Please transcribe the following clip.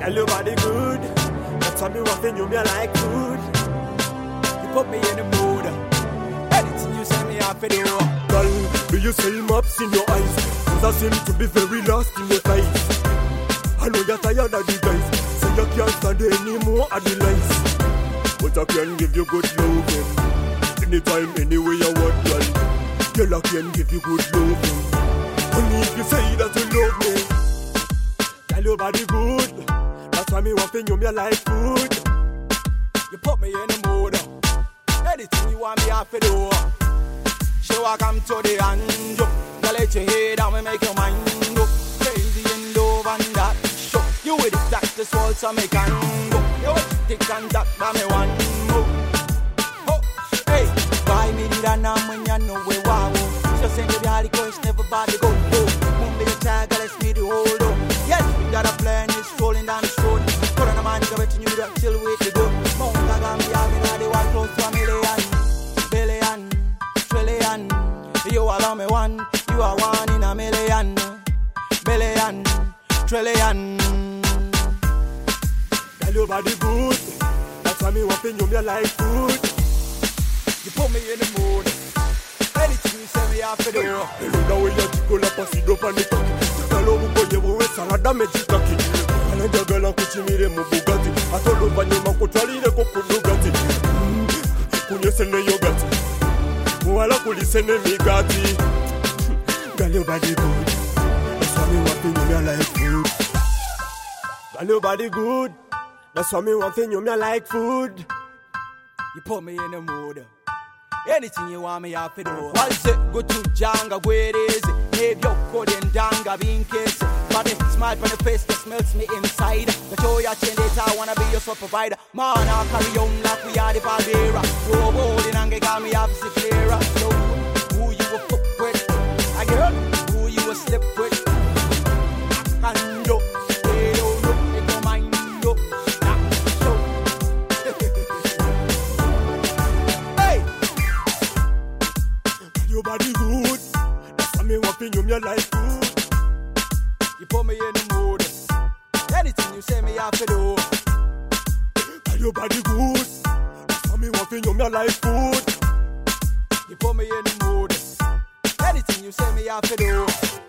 Girl, your body good. That's why me want to you, me like food. You put me in the mood. Anything you say me have to do. Girl, do you sell maps in your eyes? That seem to be very lost in your life. I know you're tired of the guys, so you can't stand anymore of the lies. But I can give you good loving, anytime, anywhere you want, girl. Girl, I can give you good loving, only if you say that you love me. Girl, your body good, that's why me want to you, me like food. You put me in the mood, anything you want me have to do. So I come to the end, girl, let your head down and make your mind up. Crazy in love and that. You with it, that's the soul, so me can go. You with it, can that, but me one move. Oh, hey, buy me the rana when you know we wow. So send me the Holy Ghost, never body go. Mumble your child, let's me the hold up. Yes, we got a plan, it's rolling down the road. Put on a man, go betting you that chill with the good. Mount Agami, having all the one close to a million, billion, trillion. You allow me one, you are one in a million, billion, trillion. Your body good, that's why me want to you, me like food. You put me in the mood, anything you say me have to do. You know the way you tickle up and sit up on the cocky. Tell you go you will salad damage it cocky. And the girl and kuchi me the Bugatti. I told you when you man could try the coco Bugatti. Could you send me your gatti? Wala could you send me gatti? Girl, your body good, that's why me want to you, me like food. Girl, your body good. That's why me want to you, me like food. You put me in the mood. Anything you want me have to do. What's it? Go to Janga, where is it? Maybe you're good in Danga, being kiss. Body smile from the face that smells me inside. The show you change it, I wanna be your sole provider. Man, I'll carry on like we are the Barbera. Go bowling and get me up to clearer. So, who you a fuck with? I girl, who you a slip with? And yo, they don't know, they don't mind yo. Your body good, that's why me want you, me like food. You put me in the mood, anything you say me have to do. Your body good, that's why me want you, me like food. You put me in the mood, anything you say me have to do.